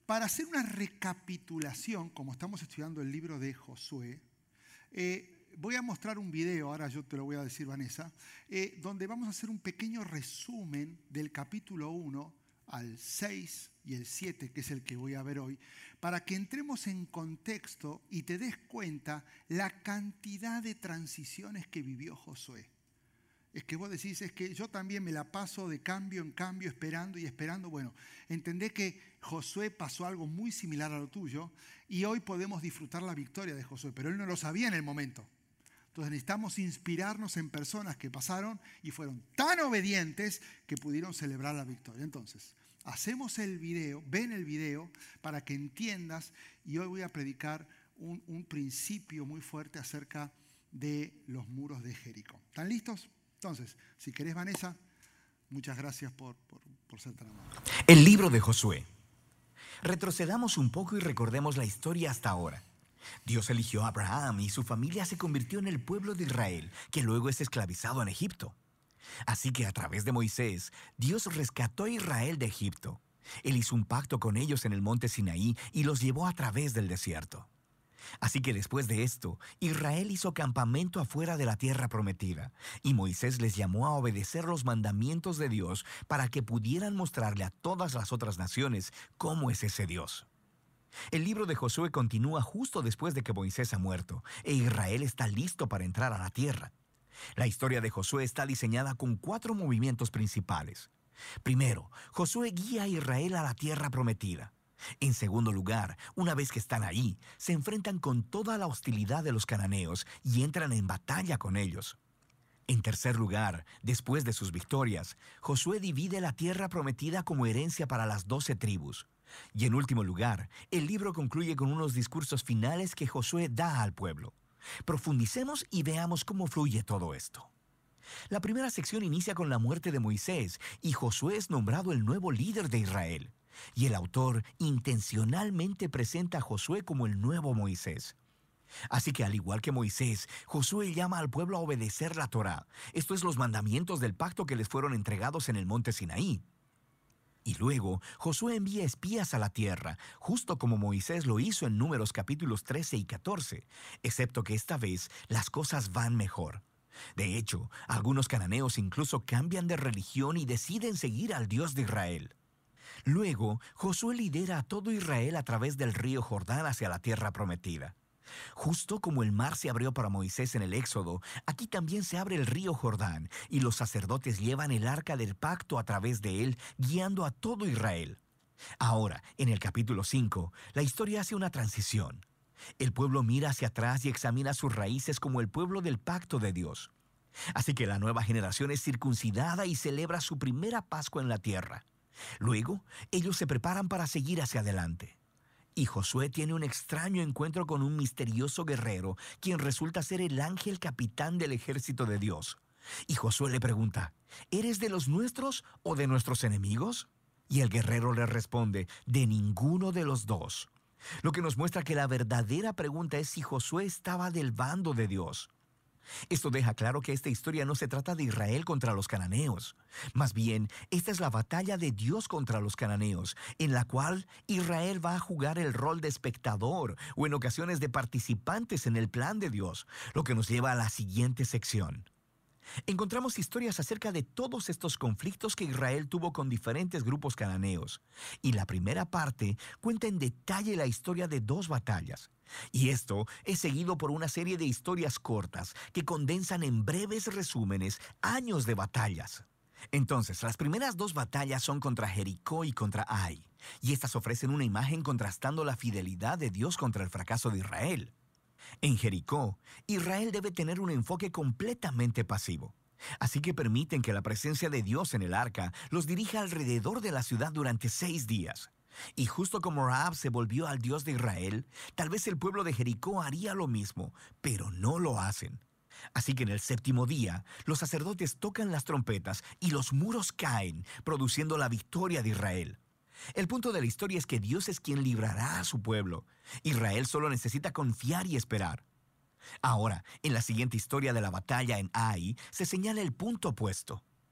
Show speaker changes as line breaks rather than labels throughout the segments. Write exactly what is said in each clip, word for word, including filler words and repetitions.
para hacer una recapitulación, como estamos estudiando el libro de Josué, eh, voy a mostrar un video, ahora yo te lo voy a decir, Vanessa, eh, donde vamos a hacer un pequeño resumen del capítulo uno al seis y el siete, que es el que voy a ver hoy, para que entremos en contexto y te des cuenta la cantidad de transiciones que vivió Josué. Es que vos decís, es que yo también me la paso de cambio en cambio, esperando y esperando. Bueno, entendé que Josué pasó algo muy similar a lo tuyo y hoy podemos disfrutar la victoria de Josué, pero él no lo sabía en el momento. Entonces necesitamos inspirarnos en personas que pasaron y fueron tan obedientes que pudieron celebrar la victoria. Entonces, hacemos el video, ven el video para que entiendas, y hoy voy a predicar un, un principio muy fuerte acerca de los muros de Jericó. ¿Están listos? Entonces, si querés, Vanessa, muchas gracias por, por, por ser tan amable.
El libro de Josué. Retrocedamos un poco y recordemos la historia hasta ahora. Dios eligió a Abraham y su familia se convirtió en el pueblo de Israel, que luego es esclavizado en Egipto. Así que a través de Moisés, Dios rescató a Israel de Egipto. Él hizo un pacto con ellos en el monte Sinaí y los llevó a través del desierto. Así que después de esto, Israel hizo campamento afuera de la tierra prometida, y Moisés les llamó a obedecer los mandamientos de Dios para que pudieran mostrarle a todas las otras naciones cómo es ese Dios. El libro de Josué continúa justo después de que Moisés ha muerto, e Israel está listo para entrar a la tierra. La historia de Josué está diseñada con cuatro movimientos principales. Primero, Josué guía a Israel a la tierra prometida. En segundo lugar, una vez que están ahí, se enfrentan con toda la hostilidad de los cananeos y entran en batalla con ellos. En tercer lugar, después de sus victorias, Josué divide la tierra prometida como herencia para las doce tribus. Y en último lugar, el libro concluye con unos discursos finales que Josué da al pueblo. Profundicemos y veamos cómo fluye todo esto. La primera sección inicia con la muerte de Moisés y Josué es nombrado el nuevo líder de Israel. Y el autor intencionalmente presenta a Josué como el nuevo Moisés. Así que al igual que Moisés, Josué llama al pueblo a obedecer la Torá, esto es los mandamientos del pacto que les fueron entregados en el monte Sinaí. Y luego, Josué envía espías a la tierra, justo como Moisés lo hizo en Números capítulos trece y catorce, excepto que esta vez las cosas van mejor. De hecho, algunos cananeos incluso cambian de religión y deciden seguir al Dios de Israel. Luego, Josué lidera a todo Israel a través del río Jordán hacia la tierra prometida. Justo como el mar se abrió para Moisés en el Éxodo, aquí también se abre el río Jordán y los sacerdotes llevan el arca del pacto a través de él, guiando a todo Israel. Ahora, en el capítulo cinco, la historia hace una transición. El pueblo mira hacia atrás y examina sus raíces como el pueblo del pacto de Dios. Así que la nueva generación es circuncidada y celebra su primera Pascua en la tierra. Luego, ellos se preparan para seguir hacia adelante. Y Josué tiene un extraño encuentro con un misterioso guerrero, quien resulta ser el ángel capitán del ejército de Dios. Y Josué le pregunta, ¿eres de los nuestros o de nuestros enemigos? Y el guerrero le responde, de ninguno de los dos. Lo que nos muestra que la verdadera pregunta es si Josué estaba del bando de Dios. Esto deja claro que esta historia no se trata de Israel contra los cananeos. Más bien, esta es la batalla de Dios contra los cananeos, en la cual Israel va a jugar el rol de espectador o en ocasiones de participantes en el plan de Dios, lo que nos lleva a la siguiente sección. Encontramos historias acerca de todos estos conflictos que Israel tuvo con diferentes grupos cananeos, y la primera parte cuenta en detalle la historia de dos batallas. Y esto es seguido por una serie de historias cortas que condensan en breves resúmenes años de batallas. Entonces, las primeras dos batallas son contra Jericó y contra Ai, y estas ofrecen una imagen contrastando la fidelidad de Dios contra el fracaso de Israel. En Jericó, Israel debe tener un enfoque completamente pasivo. Así que permiten que la presencia de Dios en el arca los dirija alrededor de la ciudad durante seis días. Y justo como Rahab se volvió al Dios de Israel, tal vez el pueblo de Jericó haría lo mismo, pero no lo hacen. Así que en el séptimo día, los sacerdotes tocan las trompetas y los muros caen, produciendo la victoria de Israel. El punto de la historia es que Dios es quien librará a su pueblo. Israel solo necesita confiar y esperar. Ahora, en la siguiente historia de la batalla en Ai, se señala el punto opuesto.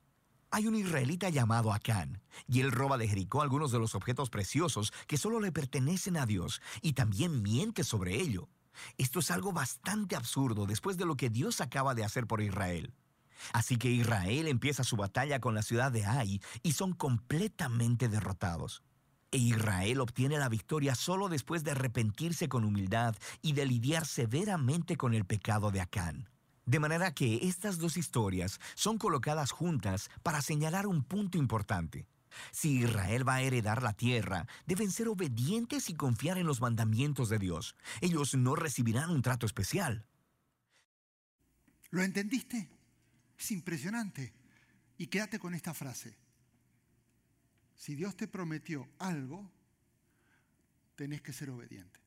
Hay un israelita llamado Acán, y él roba de Jericó algunos de los objetos preciosos que solo le pertenecen a Dios, y también miente sobre ello. Esto es algo bastante absurdo después de lo que Dios acaba de hacer por Israel. Así que Israel empieza su batalla con la ciudad de Ai y son completamente derrotados. E Israel obtiene la victoria solo después de arrepentirse con humildad y de lidiar severamente con el pecado de Acán. De manera que estas dos historias son colocadas juntas para señalar un punto importante. Si Israel va a heredar la tierra, deben ser obedientes y confiar en los mandamientos de Dios. Ellos no recibirán un trato especial.
¿Lo entendiste? Es impresionante. Y quédate con esta frase. Si Dios te prometió algo, tenés que ser obediente.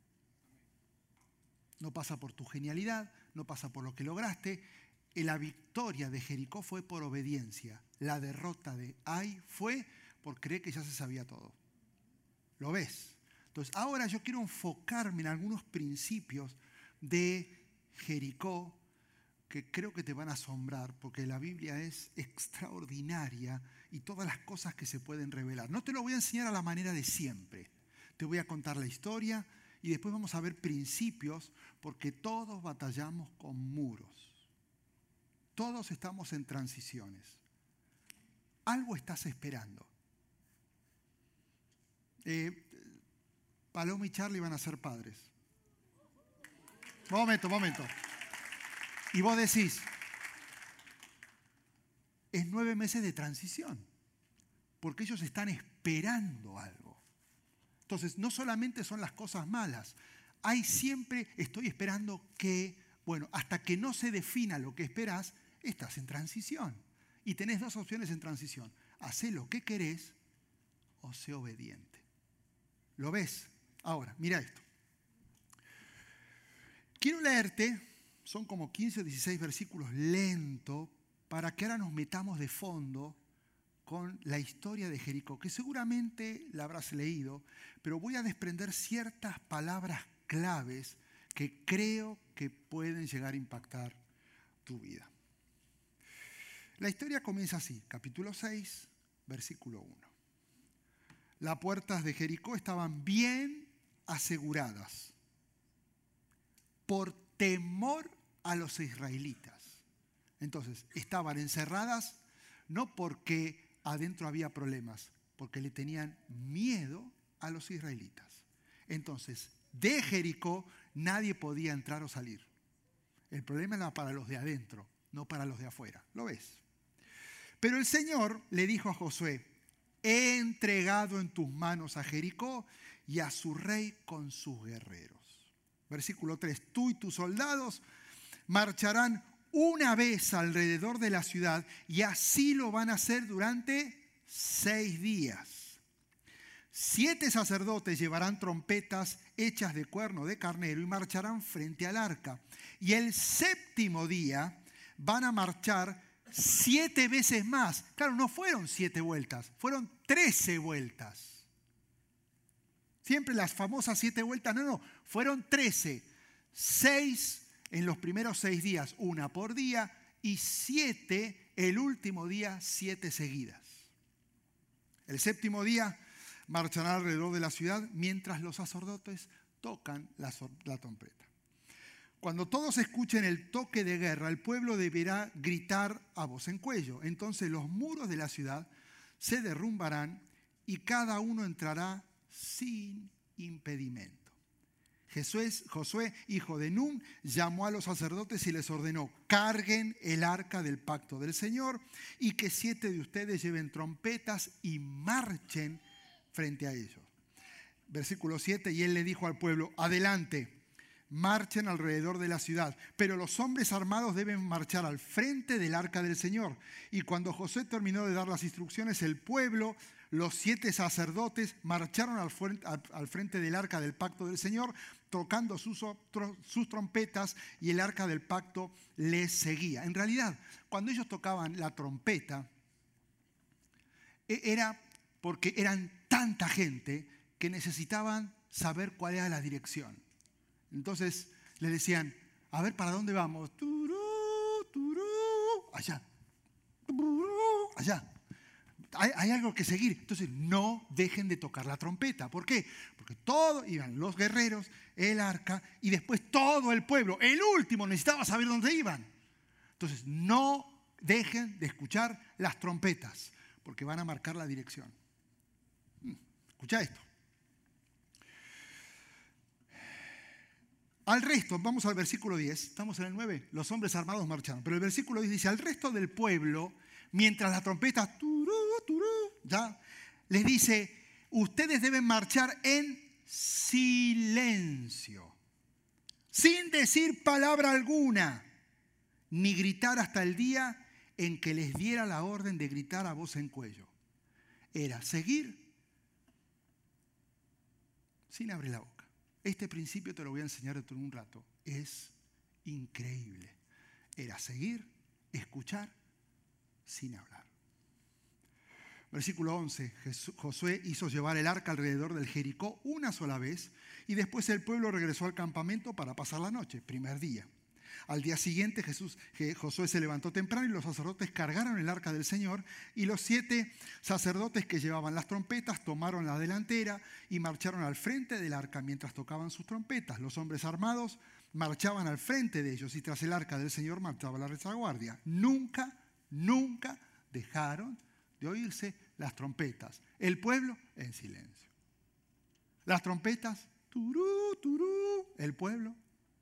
No pasa por tu genialidad, no pasa por lo que lograste. La victoria de Jericó fue por obediencia. La derrota de Ai fue por creer que ya se sabía todo. ¿Lo ves? Entonces, ahora yo quiero enfocarme en algunos principios de Jericó que creo que te van a asombrar, porque la Biblia es extraordinaria y todas las cosas que se pueden revelar. No te lo voy a enseñar a la manera de siempre. Te voy a contar la historia y después vamos a ver principios, porque todos batallamos con muros. Todos estamos en transiciones. Algo estás esperando. Eh, Paloma y Charlie van a ser padres. Momento, momento. Y vos decís, es nueve meses de transición, porque ellos están esperando algo. Entonces, no solamente son las cosas malas, hay siempre, estoy esperando que, bueno, hasta que no se defina lo que esperás, estás en transición. Y tenés dos opciones en transición. Hacé lo que querés o sé obediente. ¿Lo ves? Ahora, mira esto. Quiero leerte, son como quince o dieciséis versículos lento, para que ahora nos metamos de fondo con la historia de Jericó, que seguramente la habrás leído, pero voy a desprender ciertas palabras claves que creo que pueden llegar a impactar tu vida. La historia comienza así, capítulo seis, versículo uno. Las puertas de Jericó estaban bien aseguradas por temor a los israelitas. Entonces, estaban encerradas no porque adentro había problemas, porque le tenían miedo a los israelitas. Entonces, de Jericó nadie podía entrar o salir. El problema era para los de adentro, no para los de afuera. ¿Lo ves? Pero el Señor le dijo a Josué: he entregado en tus manos a Jericó y a su rey con sus guerreros. Versículo tres. Tú y tus soldados marcharán una vez alrededor de la ciudad, y así lo van a hacer durante seis días. Siete sacerdotes llevarán trompetas hechas de cuerno de carnero y marcharán frente al arca. Y el séptimo día van a marchar siete veces más. Claro, no fueron siete vueltas, fueron trece vueltas. Siempre las famosas siete vueltas, no, no, fueron trece. Seis en los primeros seis días, una por día, y siete el último día, siete seguidas. El séptimo día marcharán alrededor de la ciudad mientras los sacerdotes tocan la, la trompeta. Cuando todos escuchen el toque de guerra, el pueblo deberá gritar a voz en cuello. Entonces los muros de la ciudad se derrumbarán y cada uno entrará sin impedimento. Josué, Josué, hijo de Nun, llamó a los sacerdotes y les ordenó: carguen el arca del pacto del Señor y que siete de ustedes lleven trompetas y marchen frente a ellos. Versículo siete, y él le dijo al pueblo: adelante, marchen alrededor de la ciudad, pero los hombres armados deben marchar al frente del arca del Señor. Y cuando Josué terminó de dar las instrucciones, el pueblo, los siete sacerdotes, marcharon al frente, al frente del arca del pacto del Señor, tocando sus, sus trompetas, y el arca del pacto les seguía. En realidad, cuando ellos tocaban la trompeta, era porque eran tanta gente que necesitaban saber cuál era la dirección. Entonces le decían: a ver, ¿para dónde vamos? Turú, turú, allá, turú, allá. hay, hay algo que seguir. Entonces no dejen de tocar la trompeta. ¿Por qué? Porque todos iban los guerreros, el arca y después todo el pueblo. El último necesitaba saber dónde iban. Entonces no dejen de escuchar las trompetas porque van a marcar la dirección. Escucha esto. Al resto, vamos al versículo diez, estamos en el nueve, los hombres armados marcharon. Pero el versículo diez dice, al resto del pueblo, mientras las trompetas, turú, turú, ya, les dice, ustedes deben marchar en silencio, sin decir palabra alguna, ni gritar hasta el día en que les diera la orden de gritar a voz en cuello. Era seguir sin abrir la boca. Este principio te lo voy a enseñar dentro de un rato. Es increíble. Era seguir, escuchar, sin hablar. Versículo once. Josué hizo llevar el arca alrededor del Jericó una sola vez y después el pueblo regresó al campamento para pasar la noche, primer día. Al día siguiente Jesús, Josué se levantó temprano y los sacerdotes cargaron el arca del Señor y los siete sacerdotes que llevaban las trompetas tomaron la delantera y marcharon al frente del arca mientras tocaban sus trompetas. Los hombres armados marchaban al frente de ellos y tras el arca del Señor marchaba la retaguardia. Nunca, nunca dejaron de oírse las trompetas. El pueblo en silencio. Las trompetas, turú, turú, el pueblo.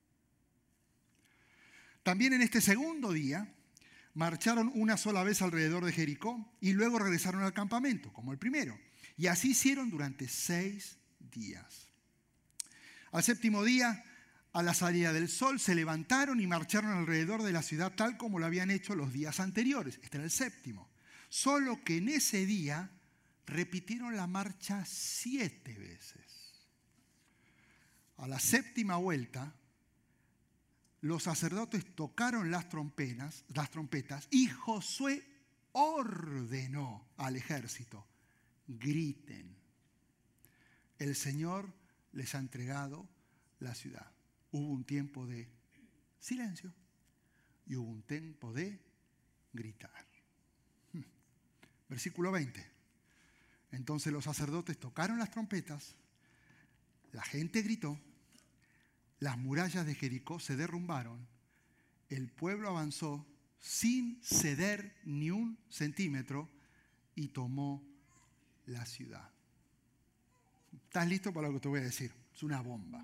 También en este segundo día marcharon una sola vez alrededor de Jericó y luego regresaron al campamento, como el primero. Y así hicieron durante seis días. Al séptimo día, a la salida del sol, se levantaron y marcharon alrededor de la ciudad tal como lo habían hecho los días anteriores. Este era el séptimo. Solo que en ese día repitieron la marcha siete veces. A la séptima vuelta, los sacerdotes tocaron las trompetas, las trompetas y Josué ordenó al ejército, griten. El Señor les ha entregado la ciudad. Hubo un tiempo de silencio y hubo un tiempo de gritar. Versículo veinte. Entonces los sacerdotes tocaron las trompetas, la gente gritó, las murallas de Jericó se derrumbaron, el pueblo avanzó sin ceder ni un centímetro y tomó la ciudad. ¿Estás listo para lo que te voy a decir? Es una bomba.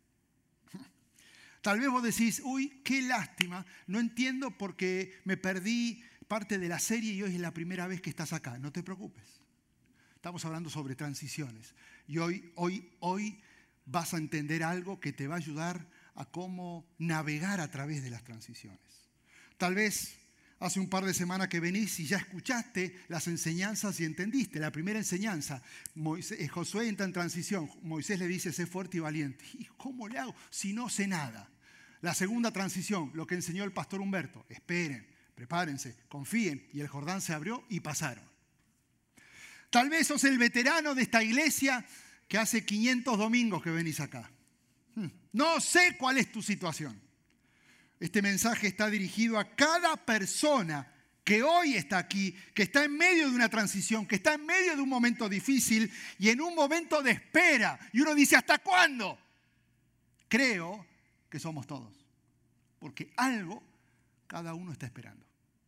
Tal vez vos decís, uy, qué lástima, no entiendo porque me perdí parte de la serie y hoy es la primera vez que estás acá. No te preocupes. Estamos hablando sobre transiciones. Y hoy, hoy, hoy vas a entender algo que te va a ayudar a cómo navegar a través de las transiciones. Tal vez hace un par de semanas que venís y ya escuchaste las enseñanzas y entendiste. La primera enseñanza, Moisés, Josué entra en transición. Moisés le dice, sé fuerte y valiente. ¿Y cómo le hago si no sé nada? La segunda transición, lo que enseñó el pastor Humberto. Esperen, prepárense, confíen. Y el Jordán se abrió y pasaron. Tal vez sos el veterano de esta iglesia que hace quinientos domingos que venís acá. No sé cuál es tu situación. Este mensaje está dirigido a cada persona que hoy está aquí, que está en medio de una transición, que está en medio de un momento difícil y en un momento de espera. Y uno dice, ¿hasta cuándo? Creo que somos todos. Porque algo cada uno está esperando.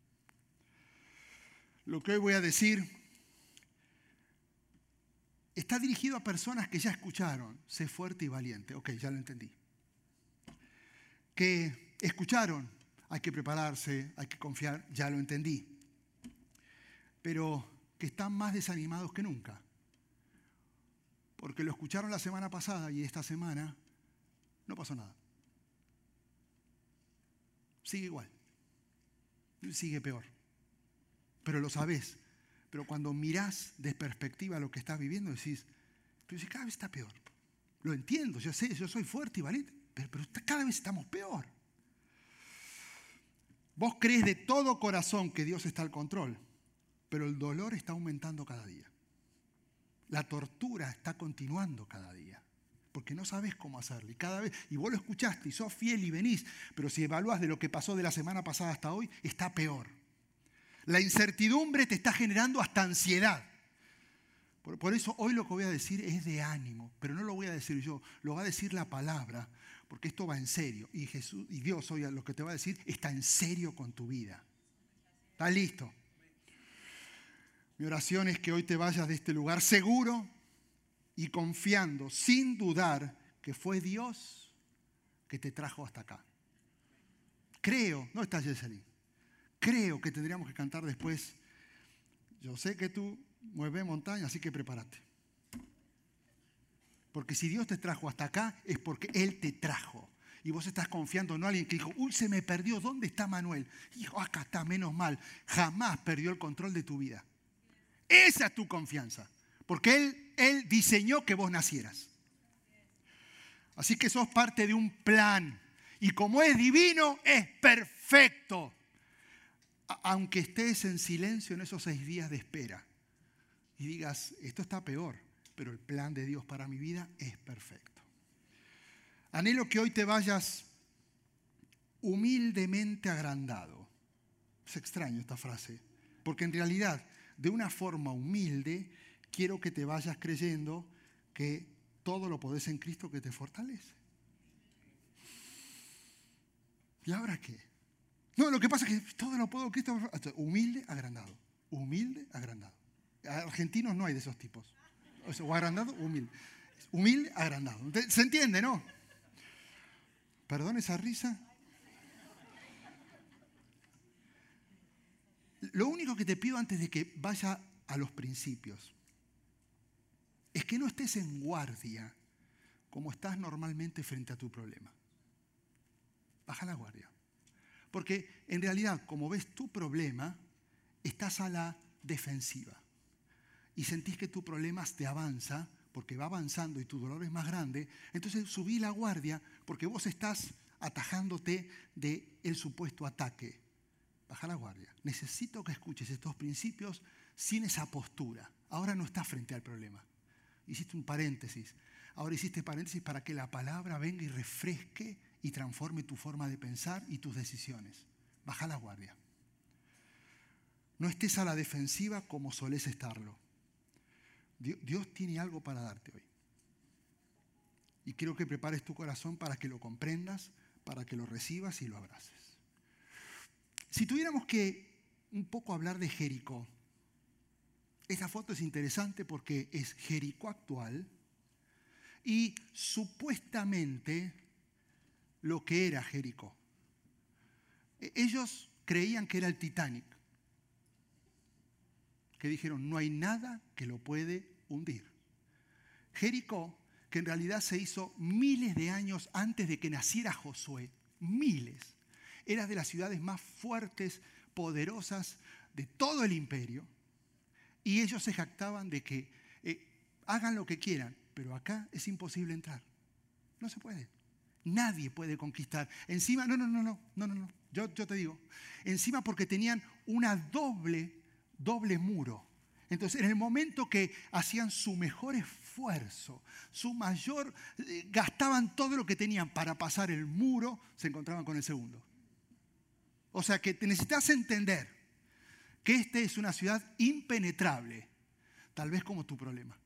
Lo que hoy voy a decir está dirigido a personas que ya escucharon, sé fuerte y valiente. Ok, ya lo entendí. Que escucharon, hay que prepararse, hay que confiar, ya lo entendí. Pero que están más desanimados que nunca. Porque lo escucharon la semana pasada y esta semana no pasó nada. Sigue igual. Sigue peor. Pero lo sabés. Pero cuando mirás de perspectiva lo que estás viviendo, decís, pero si cada vez está peor. Lo entiendo, yo sé, yo soy fuerte y valiente, pero, pero cada vez estamos peor. Vos crees de todo corazón que Dios está al control, pero el dolor está aumentando cada día. La tortura está continuando cada día, porque no sabés cómo hacerlo. Y cada vez, y vos lo escuchaste y sos fiel y venís, pero si evaluás de lo que pasó de la semana pasada hasta hoy, está peor. La incertidumbre te está generando hasta ansiedad. Por, por eso hoy lo que voy a decir es de ánimo, pero no lo voy a decir yo, lo va a decir la palabra, porque esto va en serio. Y Jesús y Dios hoy lo que te va a decir está en serio con tu vida. ¿Estás listo? Mi oración es que hoy te vayas de este lugar seguro y confiando, sin dudar, que fue Dios que te trajo hasta acá. Creo, no está Yeseli, creo que tendríamos que cantar después. Yo sé que tú mueves montaña, así que prepárate. Porque si Dios te trajo hasta acá, es porque Él te trajo. Y vos estás confiando en alguien que dijo, uy, se me perdió, ¿dónde está Manuel? Y dijo, acá está, menos mal. Jamás perdió el control de tu vida. Esa es tu confianza. Porque Él, Él diseñó que vos nacieras. Así que sos parte de un plan. Y como es divino, es perfecto. Aunque estés en silencio en esos seis días de espera. Y digas, esto está peor. Pero el plan de Dios para mi vida es perfecto. Anhelo que hoy te vayas humildemente agrandado. Es extraño esta frase. Porque en realidad, de una forma humilde, quiero que te vayas creyendo que todo lo podés en Cristo que te fortalece. ¿Y ahora qué? No, lo que pasa es que todo lo puedo en Cristo. Humilde, agrandado. Humilde, agrandado. Argentinos no hay de esos tipos. O sea, o agrandado, humilde. Humilde, agrandado. ¿Se entiende, no? ¿Perdón esa risa? Lo único que te pido antes de que vaya a los principios es que no estés en guardia como estás normalmente frente a tu problema. Baja la guardia. Porque en realidad, como ves tu problema, estás a la defensiva. Y sentís que tu problema te avanza, porque va avanzando y tu dolor es más grande. Entonces subí la guardia porque vos estás atajándote del supuesto ataque. Baja la guardia. Necesito que escuches estos principios sin esa postura. Ahora no estás frente al problema. Hiciste un paréntesis. Ahora hiciste paréntesis para que la palabra venga y refresque y transforme tu forma de pensar y tus decisiones. Baja la guardia. No estés a la defensiva como solés estarlo. Dios, Dios tiene algo para darte hoy. Y quiero que prepares tu corazón para que lo comprendas, para que lo recibas y lo abraces. Si tuviéramos que un poco hablar de Jericó, esta foto es interesante porque es Jericó actual y supuestamente lo que era Jericó. Ellos creían que era el Titanic, que dijeron no hay nada que lo puede hundir. Jericó, que en realidad se hizo miles de años antes de que naciera Josué, miles, era de las ciudades más fuertes, poderosas de todo el imperio, y ellos se jactaban de que eh, hagan lo que quieran, pero acá es imposible entrar. No se puede. Nadie puede conquistar. Encima, no, no, no, no, no, no, no. Yo, yo te digo, encima porque tenían una doble, doble muro. Entonces, en el momento que hacían su mejor esfuerzo, su mayor, eh, gastaban todo lo que tenían para pasar el muro, se encontraban con el segundo. O sea que te necesitas entender que esta es una ciudad impenetrable, tal vez como tu problema.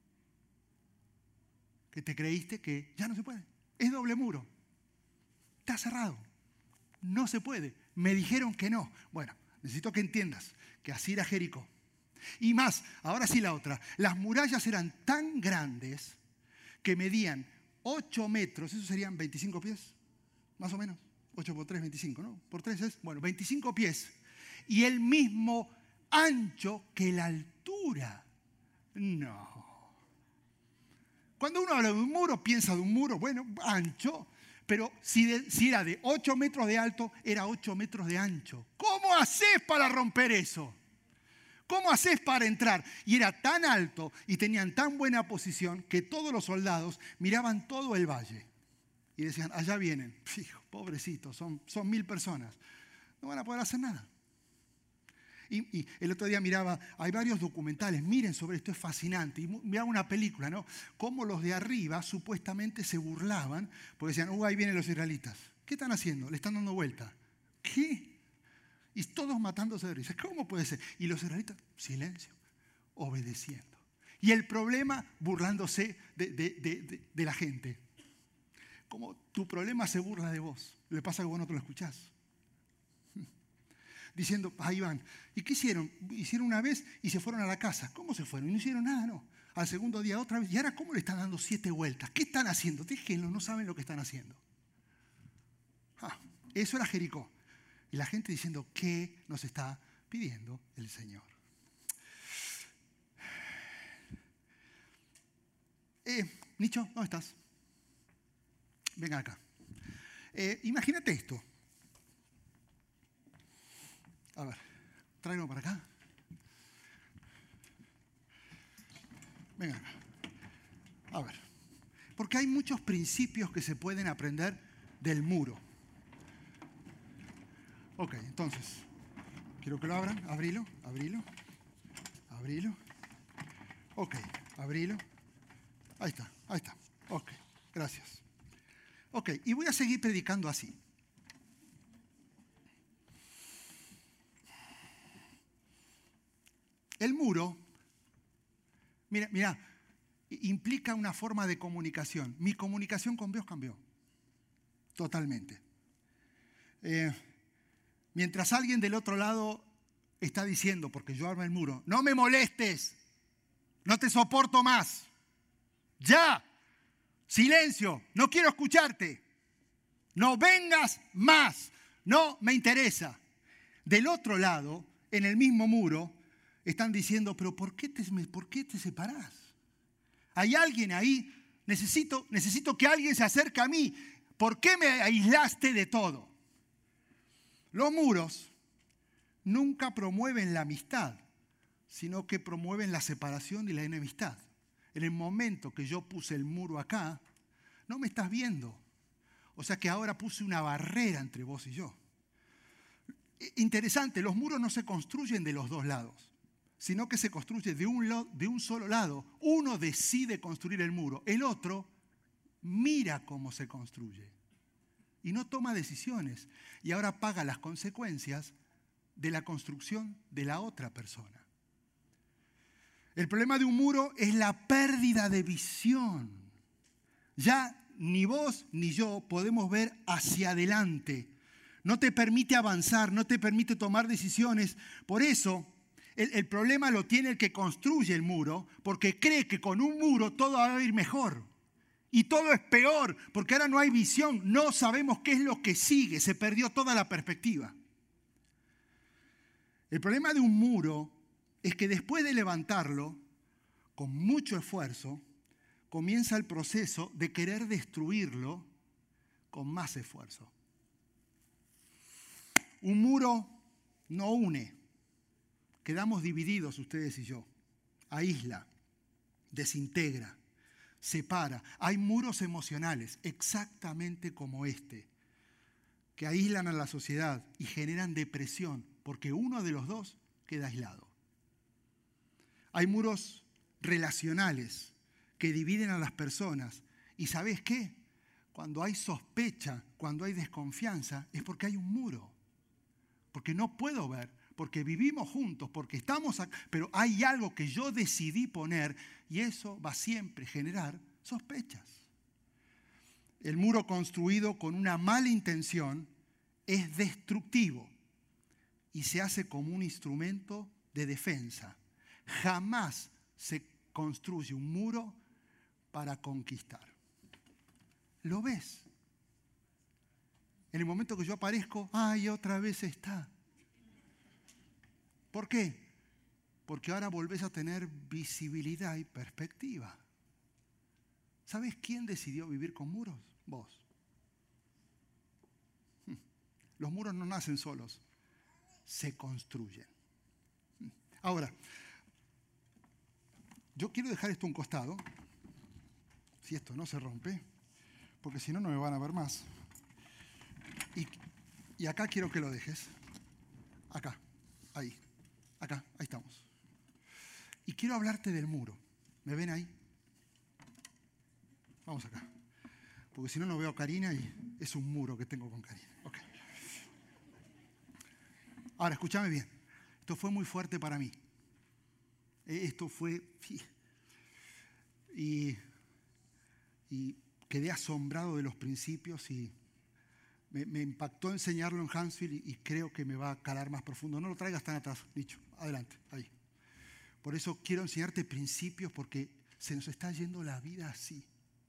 Que te creíste que ya no se puede. Es doble muro. Está cerrado. No se puede. Me dijeron que no. Bueno, necesito que entiendas que así era Jericó. Y más, ahora sí la otra. Las murallas eran tan grandes que medían ocho metros. ¿Eso serían veinticinco pies? Más o menos. ocho por tres, veinticinco, ¿no? Por tres es, bueno, veinticinco pies. Y el mismo ancho que la altura. No. Cuando uno habla de un muro, piensa de un muro, bueno, ancho. Pero si, de, si era de ocho metros de alto, era ocho metros de ancho. ¿Cómo haces para romper eso? ¿Cómo haces para entrar? Y era tan alto y tenían tan buena posición que todos los soldados miraban todo el valle. Y decían, allá vienen. Fijo, pobrecitos, son, son mil personas. No van a poder hacer nada. Y, y el otro día miraba, hay varios documentales, miren sobre esto, es fascinante. Y miraba una película, ¿no? Cómo los de arriba supuestamente se burlaban, porque decían, uh, ahí vienen los israelitas. ¿Qué están haciendo? Le están dando vuelta. ¿Qué? Y todos matándose de risa. ¿Cómo puede ser? Y los israelitas, silencio, obedeciendo. Y el problema, burlándose de, de, de, de, de la gente. Como tu problema se burla de vos. Le pasa que vos no te lo escuchás. Diciendo, ahí van. ¿Y qué hicieron? Hicieron una vez y se fueron a la casa. ¿Cómo se fueron? Y no hicieron nada, no. Al segundo día otra vez. ¿Y ahora cómo le están dando siete vueltas? ¿Qué están haciendo? Déjenlo, no saben lo que están haciendo. Ah, eso era Jericó. Y la gente diciendo, ¿qué nos está pidiendo el Señor? Eh, Nicho, ¿dónde estás? Venga acá. Eh, imagínate esto. A ver, tráelo para acá. Venga acá. A ver. Porque hay muchos principios que se pueden aprender del muro. Ok, entonces, quiero que lo abran. Abrilo, abrilo, abrilo. Ok, abrilo. Ahí está, ahí está. Ok, gracias. Ok, y voy a seguir predicando así. El muro, mira, mira, implica una forma de comunicación. Mi comunicación con Dios cambió. Totalmente. Eh, mientras alguien del otro lado está diciendo, porque yo armo el muro, no me molestes, no te soporto más. Ya, silencio, no quiero escucharte. No vengas más, no me interesa. Del otro lado, en el mismo muro, están diciendo, pero ¿por qué te, por qué te separás? Hay alguien ahí, necesito, necesito que alguien se acerque a mí. ¿Por qué me aislaste de todo? Los muros nunca promueven la amistad, sino que promueven la separación y la enemistad. En el momento que yo puse el muro acá, no me estás viendo. O sea que ahora puse una barrera entre vos y yo. Interesante, los muros no se construyen de los dos lados, sino que se construye de un, lo, de un solo lado. Uno decide construir el muro, el otro mira cómo se construye y no toma decisiones. Y ahora paga las consecuencias de la construcción de la otra persona. El problema de un muro es la pérdida de visión. Ya ni vos ni yo podemos ver hacia adelante. No te permite avanzar, no te permite tomar decisiones. Por eso, el, el problema lo tiene el que construye el muro, porque cree que con un muro todo va a ir mejor. Y todo es peor, porque ahora no hay visión, no sabemos qué es lo que sigue, se perdió toda la perspectiva. El problema de un muro es que después de levantarlo, con mucho esfuerzo, comienza el proceso de querer destruirlo con más esfuerzo. Un muro no une, quedamos divididos ustedes y yo, aísla, desintegra, separa. Hay muros emocionales exactamente como este, que aíslan a la sociedad y generan depresión, porque uno de los dos queda aislado. Hay muros relacionales que dividen a las personas. ¿Y sabes qué? Cuando hay sospecha, cuando hay desconfianza, es porque hay un muro. Porque no puedo ver, porque vivimos juntos, porque estamos acá, pero hay algo que yo decidí poner y eso va siempre a generar sospechas. El muro construido con una mala intención es destructivo y se hace como un instrumento de defensa. Jamás se construye un muro para conquistar. ¿Lo ves? En el momento que yo aparezco, ¡ay, otra vez está! ¿Por qué? Porque ahora volvés a tener visibilidad y perspectiva. ¿Sabes quién decidió vivir con muros? Vos. Los muros no nacen solos, se construyen. Ahora, yo quiero dejar esto a un costado, si esto no se rompe, porque si no, no me van a ver más. Y, y acá quiero que lo dejes. Acá, ahí, acá, ahí estamos. Y quiero hablarte del muro. ¿Me ven ahí? Vamos acá. Porque si no, no veo a Karina y es un muro que tengo con Karina. Okay. Ahora, escúchame bien. Esto fue muy fuerte para mí. Esto fue... Y, y quedé asombrado de los principios y me, me impactó enseñarlo en Huntsville y, y creo que me va a calar más profundo. No lo traigas tan atrás, dicho. Adelante, ahí. Por eso quiero enseñarte principios porque se nos está yendo la vida así.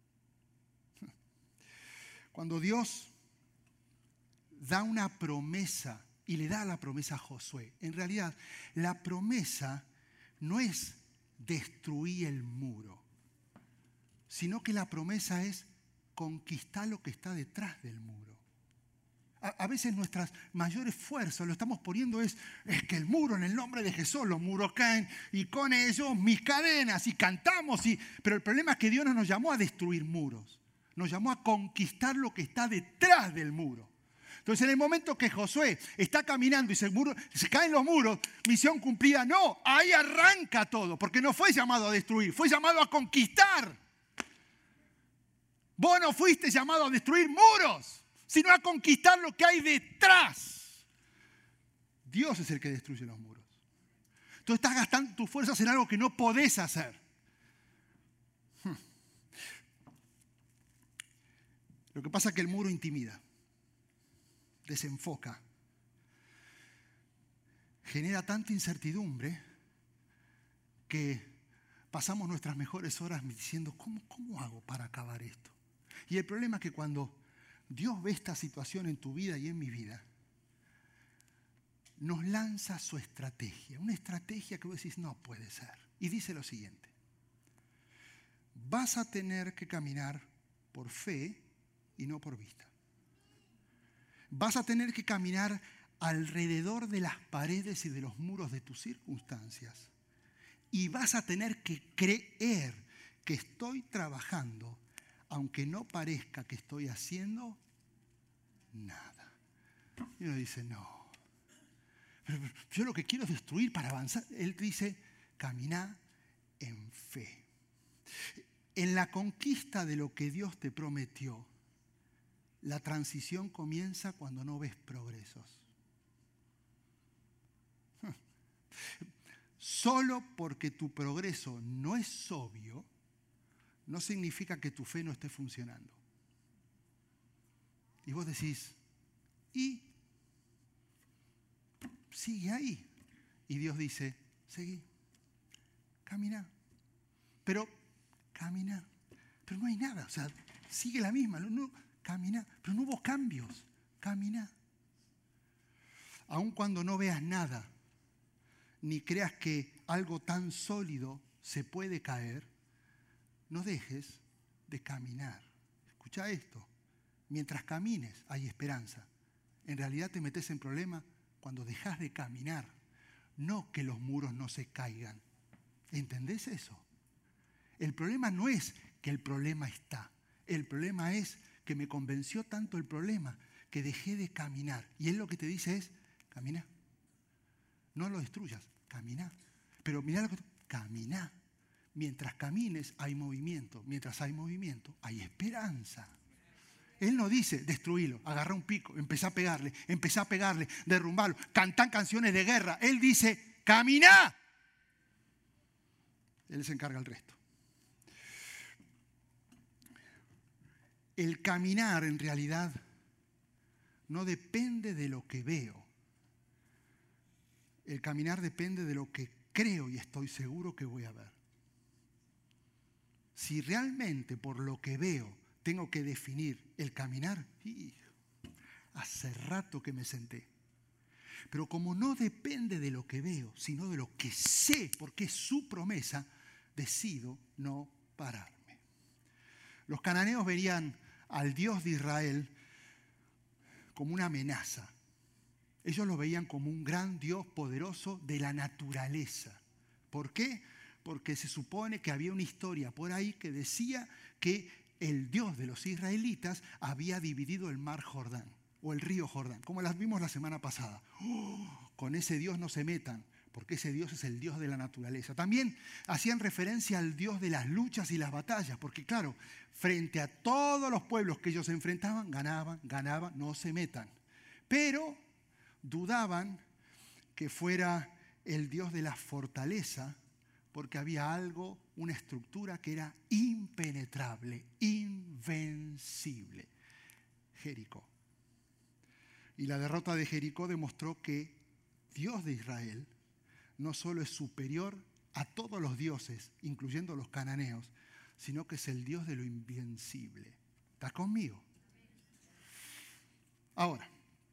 Cuando Dios da una promesa y le da la promesa a Josué, en realidad la promesa no es destruir el muro, sino que la promesa es conquistar lo que está detrás del muro. A, a veces nuestras mayores fuerzas lo estamos poniendo es, es que el muro en el nombre de Jesús, los muros caen y con ellos mis cadenas y cantamos. Y, pero el problema es que Dios no nos llamó a destruir muros, nos llamó a conquistar lo que está detrás del muro. Entonces en el momento que Josué está caminando y se, muro, se caen los muros, misión cumplida, no, ahí arranca todo, porque no fue llamado a destruir, fue llamado a conquistar. Vos no fuiste llamado a destruir muros, sino a conquistar lo que hay detrás. Dios es el que destruye los muros. Tú estás gastando tus fuerzas en algo que no podés hacer. Hmm. Lo que pasa es que el muro intimida, desenfoca, genera tanta incertidumbre que pasamos nuestras mejores horas diciendo, ¿cómo, cómo hago para acabar esto? Y el problema es que cuando Dios ve esta situación en tu vida y en mi vida, nos lanza su estrategia, una estrategia que vos decís, no puede ser. Y dice lo siguiente, vas a tener que caminar por fe y no por vista. Vas a tener que caminar alrededor de las paredes y de los muros de tus circunstancias. Y vas a tener que creer que estoy trabajando, aunque no parezca que estoy haciendo nada. Y uno dice, no. Pero, pero yo lo que quiero es destruir para avanzar. Él dice, camina en fe. En la conquista de lo que Dios te prometió, la transición comienza cuando no ves progresos. Solo porque tu progreso no es obvio, no significa que tu fe no esté funcionando. Y vos decís, y sigue ahí. Y Dios dice, seguí, camina. Pero, camina. Pero no hay nada, o sea, sigue la misma. No, no, camina, pero no hubo cambios. Camina. Aun cuando no veas nada, ni creas que algo tan sólido se puede caer, no dejes de caminar. Escucha esto. Mientras camines hay esperanza. En realidad te metes en problema cuando dejas de caminar. No que los muros no se caigan. ¿Entendés eso? El problema no es que el problema está. El problema es que me convenció tanto el problema que dejé de caminar. Y él lo que te dice es, camina. No lo destruyas, camina. Pero mira lo que tú, camina. Mientras camines hay movimiento. Mientras hay movimiento hay esperanza. Él no dice destruirlo, agarra un pico, empezá a pegarle, empezá a pegarle, derrumbarlo, cantan canciones de guerra. Él dice, camina. Él se encarga del resto. El caminar en realidad no depende de lo que veo. El caminar depende de lo que creo y estoy seguro que voy a ver. Si realmente por lo que veo tengo que definir el caminar, y hace rato que me senté. Pero como no depende de lo que veo, sino de lo que sé, porque es su promesa, decido no pararme. Los cananeos veían al Dios de Israel como una amenaza. Ellos lo veían como un gran Dios poderoso de la naturaleza. ¿Por qué? Porque se supone que había una historia por ahí que decía que el Dios de los israelitas había dividido el mar Jordán, o el río Jordán, como las vimos la semana pasada. Oh, con ese Dios no se metan, porque ese Dios es el Dios de la naturaleza. También hacían referencia al Dios de las luchas y las batallas, porque claro, frente a todos los pueblos que ellos se enfrentaban, ganaban, ganaban, no se metan. Pero dudaban que fuera el Dios de la fortaleza, porque había algo, una estructura que era impenetrable, invencible. Jericó. Y la derrota de Jericó demostró que Dios de Israel no solo es superior a todos los dioses, incluyendo los cananeos, sino que es el Dios de lo invencible. ¿Estás conmigo? Ahora,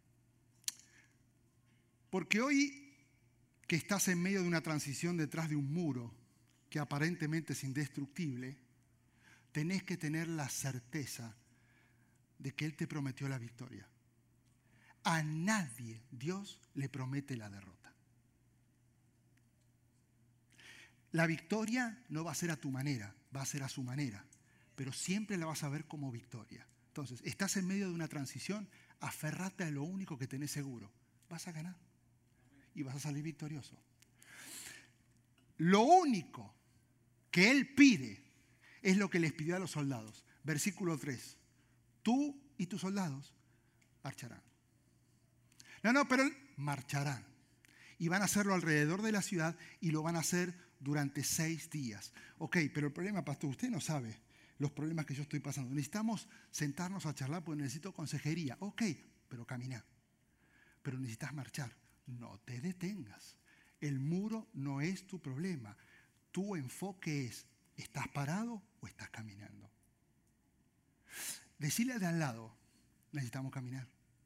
porque hoy que estás en medio de una transición detrás de un muro que aparentemente es indestructible, tenés que tener la certeza de que Él te prometió la victoria. A nadie Dios le promete la derrota. La victoria no va a ser a tu manera, va a ser a su manera, pero siempre la vas a ver como victoria. Entonces, estás en medio de una transición, aférrate a lo único que tenés seguro. Vas a ganar y vas a salir victorioso. Lo único que Él pide es lo que les pidió a los soldados. Versículo tres. Tú y tus soldados marcharán. No, no, pero marcharán. Y van a hacerlo alrededor de la ciudad y lo van a hacer durante seis días. Ok, pero el problema, pastor, usted no sabe los problemas que yo estoy pasando. Necesitamos sentarnos a charlar porque necesito consejería. Ok, pero camina. Pero necesitas marchar. No te detengas. El muro no es tu problema. Tu enfoque es, ¿estás parado o estás caminando? Decirle de al lado, necesitamos caminar.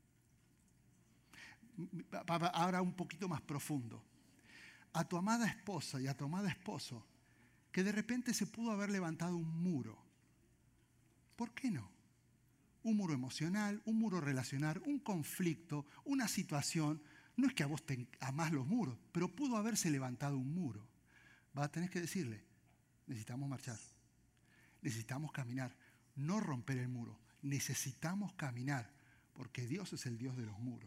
Ahora un poquito más profundo. A tu amada esposa y a tu amado esposo, que de repente se pudo haber levantado un muro. ¿Por qué no? Un muro emocional, un muro relacional, un conflicto, una situación. No es que a vos te amás los muros, pero pudo haberse levantado un muro. Vas a tener que decirle, necesitamos marchar, necesitamos caminar, no romper el muro, necesitamos caminar, porque Dios es el Dios de los muros.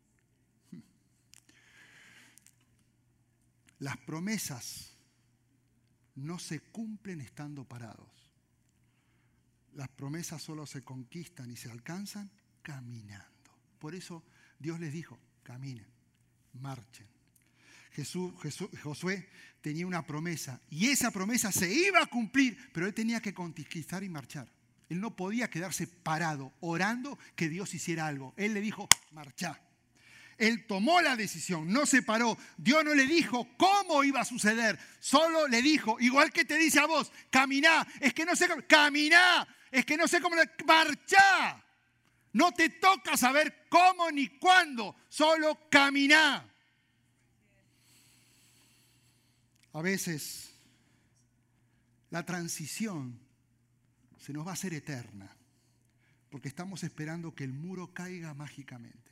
Las promesas no se cumplen estando parados. Las promesas solo se conquistan y se alcanzan caminando. Por eso Dios les dijo, caminen, marchen. Jesús, Jesús, Josué tenía una promesa y esa promesa se iba a cumplir, pero él tenía que conquistar y marchar. Él no podía quedarse parado orando que Dios hiciera algo. Él le dijo, marchá. Él tomó la decisión, no se paró. Dios no le dijo cómo iba a suceder, solo le dijo, igual que te dice a vos, caminá. Es que no sé cómo, caminá. Es que no sé cómo, marchá. No te toca saber cómo ni cuándo, solo caminá. A veces la transición se nos va a hacer eterna porque estamos esperando que el muro caiga mágicamente.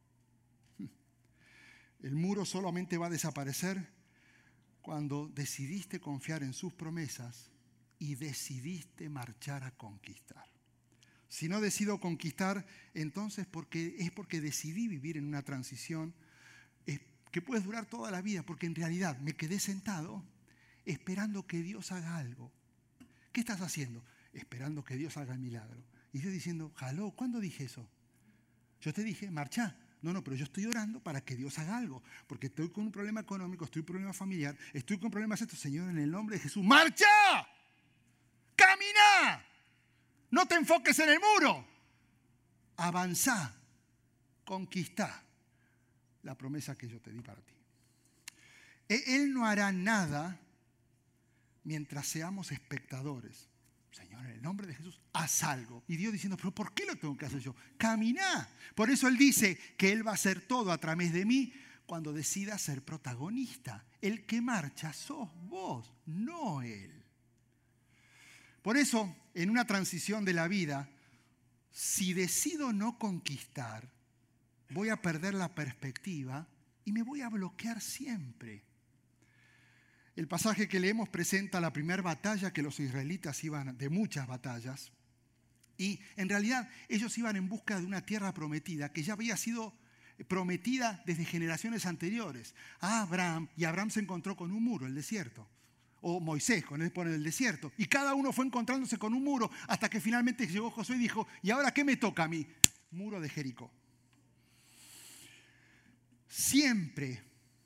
El muro solamente va a desaparecer cuando decidiste confiar en sus promesas y decidiste marchar a conquistar. Si no decido conquistar, entonces porque, es porque decidí vivir en una transición es, que puede durar toda la vida, porque en realidad me quedé sentado esperando que Dios haga algo. ¿Qué estás haciendo? Esperando que Dios haga el milagro. Y yo diciendo, jaló, ¿cuándo dije eso? Yo te dije, marcha. No, no, pero yo estoy orando para que Dios haga algo, porque estoy con un problema económico, estoy con un problema familiar, estoy con problemas estos. Señor, en el nombre de Jesús, ¡marcha! ¡Camina! No te enfoques en el muro. Avanzá, conquistá la promesa que yo te di para ti. Él no hará nada mientras seamos espectadores. Señor, en el nombre de Jesús, haz algo. Y Dios diciendo, pero ¿por qué lo tengo que hacer yo? Caminá. Por eso Él dice que Él va a hacer todo a través de mí cuando decida ser protagonista. El que marcha sos vos, no Él. Por eso, en una transición de la vida, si decido no conquistar, voy a perder la perspectiva y me voy a bloquear siempre. El pasaje que leemos presenta la primera batalla que los israelitas iban, de muchas batallas, y en realidad ellos iban en busca de una tierra prometida que ya había sido prometida desde generaciones anteriores a Abraham, y Abraham se encontró con un muro, el desierto, o Moisés con él por el desierto, y cada uno fue encontrándose con un muro hasta que finalmente llegó Josué y dijo, ¿y ahora qué me toca a mí? Muro de Jericó. Siempre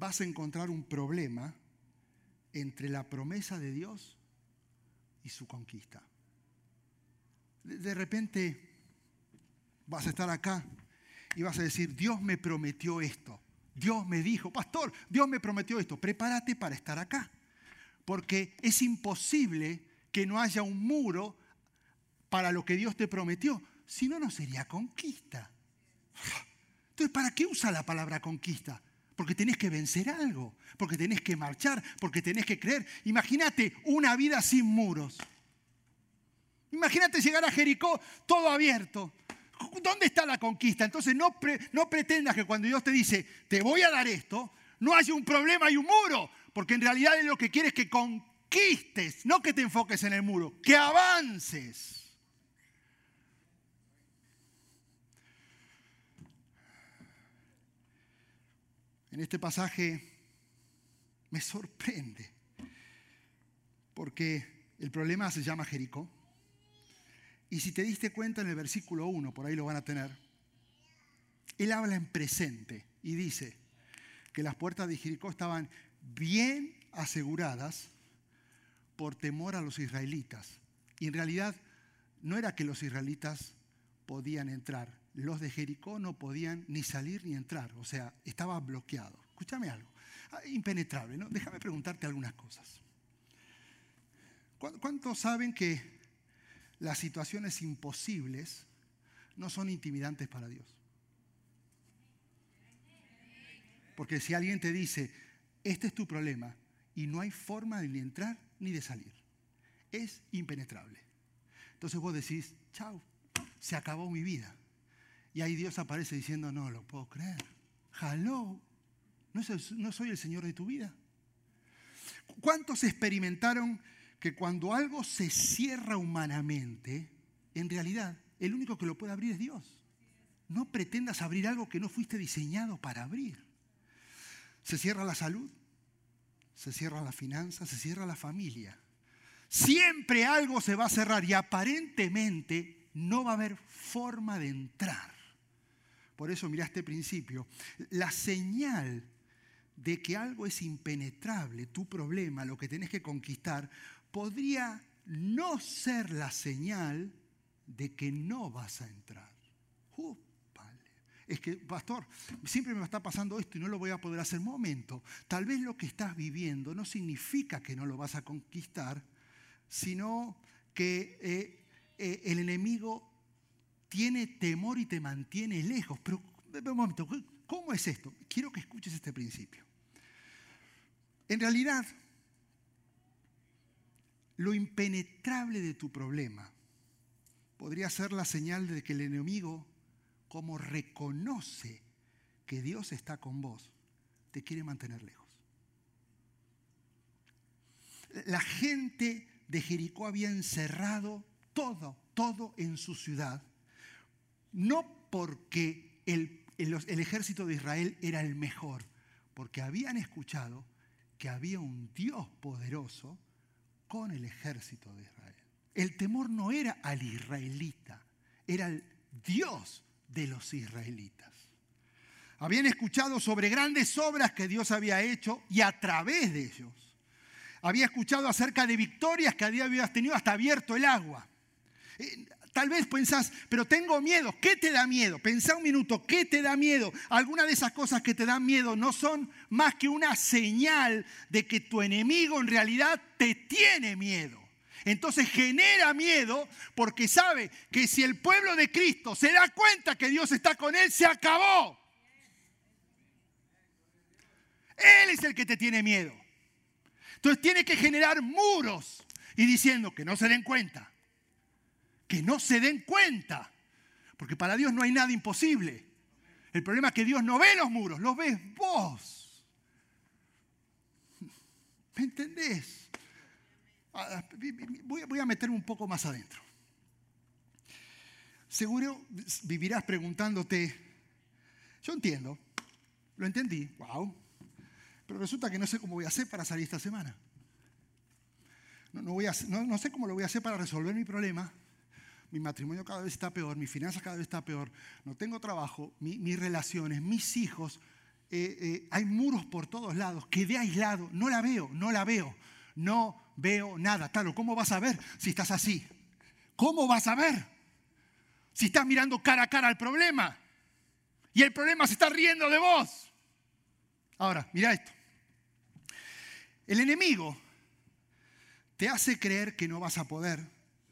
vas a encontrar un problema entre la promesa de Dios y su conquista. De, de repente vas a estar acá y vas a decir, Dios me prometió esto. Dios me dijo, pastor, Dios me prometió esto. Prepárate para estar acá. Porque es imposible que no haya un muro para lo que Dios te prometió. Si no, no sería conquista. Entonces, ¿para qué usa la palabra conquista? Porque tenés que vencer algo, porque tenés que marchar, porque tenés que creer. Imagínate una vida sin muros. Imagínate llegar a Jericó todo abierto. ¿Dónde está la conquista? Entonces no, pre, no pretendas que cuando Dios te dice, te voy a dar esto, no haya un problema y un muro. Porque en realidad Él lo que quiere es que conquistes, no que te enfoques en el muro, que avances. En este pasaje me sorprende, porque el problema se llama Jericó. Y si te diste cuenta en el versículo uno, por ahí lo van a tener, él habla en presente y dice que las puertas de Jericó estaban bien aseguradas por temor a los israelitas. Y en realidad no era que los israelitas podían entrar. Los de Jericó no podían ni salir ni entrar. O sea, estaba bloqueado. Escúchame algo. Impenetrable, ¿no? Déjame preguntarte algunas cosas. ¿Cuántos saben que las situaciones imposibles no son intimidantes para Dios? Porque si alguien te dice, este es tu problema y no hay forma de ni entrar ni de salir, es impenetrable. Entonces vos decís, chau, se acabó mi vida. Y ahí Dios aparece diciendo, no lo puedo creer. Hello, ¿no soy, no soy el Señor de tu vida? ¿Cuántos experimentaron que cuando algo se cierra humanamente, en realidad el único que lo puede abrir es Dios? No pretendas abrir algo que no fuiste diseñado para abrir. Se cierra la salud, se cierra la finanza, se cierra la familia. Siempre algo se va a cerrar y aparentemente no va a haber forma de entrar. Por eso, mirá este principio. La señal de que algo es impenetrable, tu problema, lo que tenés que conquistar, podría no ser la señal de que no vas a entrar. Uh, vale. Es que, pastor, siempre me está pasando esto y no lo voy a poder hacer. Momento, tal vez lo que estás viviendo no significa que no lo vas a conquistar, sino que eh, eh, el enemigo tiene temor y te mantiene lejos. Pero, un momento, ¿cómo es esto? Quiero que escuches este principio. En realidad, lo impenetrable de tu problema podría ser la señal de que el enemigo, como reconoce que Dios está con vos, te quiere mantener lejos. La gente de Jericó había encerrado todo, todo en su ciudad, no porque el, el, el ejército de Israel era el mejor, porque habían escuchado que había un Dios poderoso con el ejército de Israel. El temor no era al israelita, era el Dios de los israelitas. Habían escuchado sobre grandes obras que Dios había hecho y a través de ellos. Había escuchado acerca de victorias que habías tenido hasta abierto el agua. Eh, Tal vez pensás, pero tengo miedo. ¿Qué te da miedo? Pensá un minuto, ¿qué te da miedo? Algunas de esas cosas que te dan miedo no son más que una señal de que tu enemigo en realidad te tiene miedo. Entonces genera miedo porque sabe que si el pueblo de Cristo se da cuenta que Dios está con él, se acabó. Él es el que te tiene miedo. Entonces tiene que generar muros y diciendo que no se den cuenta. Que no se den cuenta, porque para Dios no hay nada imposible. El problema es que Dios no ve los muros, los ves vos. ¿Me entendés? Voy a meterme un poco más adentro. Seguro vivirás preguntándote, yo entiendo, lo entendí, wow, pero resulta que no sé cómo voy a hacer para salir esta semana. No, no, voy a, no, no sé cómo lo voy a hacer para resolver mi problema. Mi matrimonio cada vez está peor, mi finanza cada vez está peor, no tengo trabajo, mi, mis relaciones, mis hijos, eh, eh, hay muros por todos lados, quedé aislado, no la veo, no la veo, no veo nada. Claro, ¿cómo vas a ver si estás así? ¿Cómo vas a ver si estás mirando cara a cara al problema y el problema se está riendo de vos? Ahora, mira esto. El enemigo te hace creer que no vas a poder,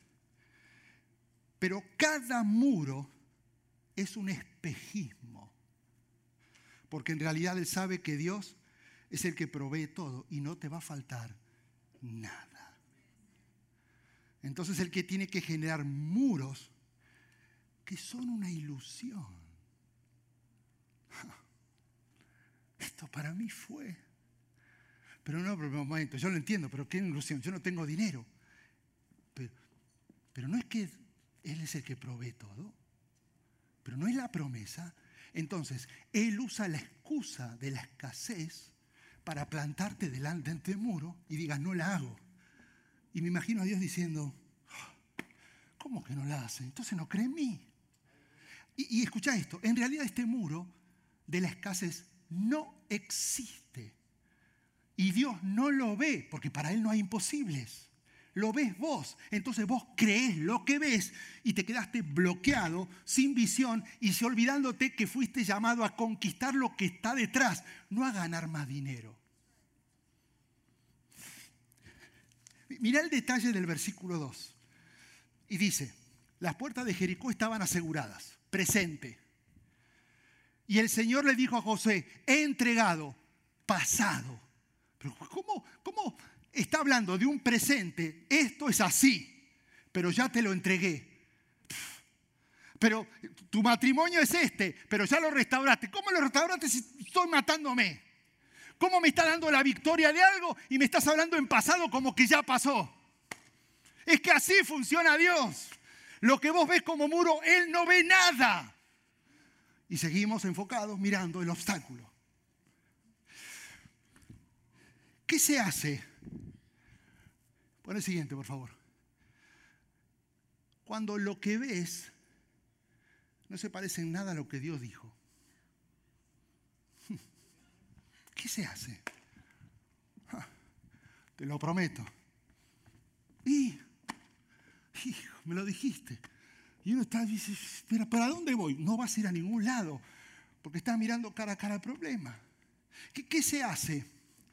pero cada muro es un espejismo, porque en realidad él sabe que Dios es el que provee todo y no te va a faltar nada. Entonces el que tiene que generar muros que son una ilusión. Esto para mí fue. Pero no, por un momento, yo lo entiendo, pero qué ilusión, yo no tengo dinero. Pero, pero no es que Él es el que provee todo, pero no es la promesa. Entonces, Él usa la excusa de la escasez para plantarte delante del muro y digas, no la hago. Y me imagino a Dios diciendo, ¿cómo que no la hace? Entonces no cree en mí. Y, y escucha esto, en realidad este muro de la escasez no existe. Y Dios no lo ve, porque para Él no hay imposibles. Lo ves vos. Entonces vos creés lo que ves y te quedaste bloqueado, sin visión y olvidándote que fuiste llamado a conquistar lo que está detrás, no a ganar más dinero. Mirá el detalle del versículo dos. Y dice, las puertas de Jericó estaban aseguradas, presente. Y el Señor le dijo a Josué, he entregado, pasado. Pero ¿cómo, cómo está hablando de un presente? Esto es así, pero ya te lo entregué. Pero tu matrimonio es este, pero ya lo restauraste. ¿Cómo lo restauraste si estoy matándome? ¿Cómo me está dando la victoria de algo y me estás hablando en pasado como que ya pasó? Es que así funciona Dios. Lo que vos ves como muro, Él no ve nada. Y seguimos enfocados mirando el obstáculo. ¿Qué se hace? Pon el siguiente, por favor. Cuando lo que ves no se parece en nada a lo que Dios dijo. ¿Qué se hace? Te lo prometo. Y, hijo, me lo dijiste. Y uno está, dice, pero ¿para dónde voy? No vas a ir a ningún lado, porque estás mirando cara a cara al problema. ¿Qué, qué se hace?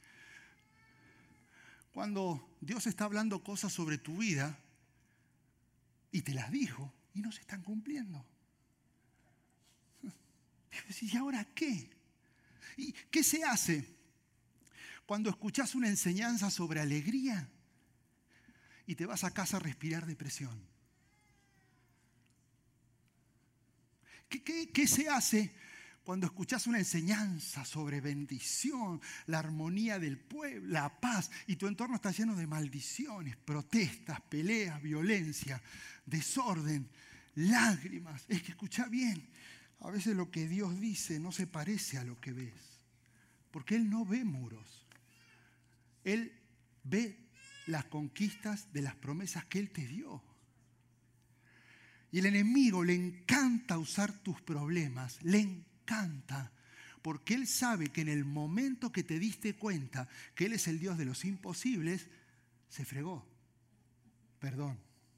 Cuando Dios está hablando cosas sobre tu vida y te las dijo y no se están cumpliendo. ¿Y ahora qué? ¿Y qué se hace cuando escuchas una enseñanza sobre alegría y te vas a casa a respirar depresión? ¿Qué, qué, qué se hace cuando escuchas una enseñanza sobre bendición, la armonía del pueblo, la paz, y tu entorno está lleno de maldiciones, protestas, peleas, violencia, desorden, lágrimas? Es que escucha bien, a veces lo que Dios dice no se parece a lo que ves, porque Él no ve muros. Él ve las conquistas de las promesas que Él te dio. Y el enemigo le encanta usar tus problemas, le encanta. Canta, porque Él sabe que en el momento que te diste cuenta que Él es el Dios de los imposibles, se fregó. Perdón.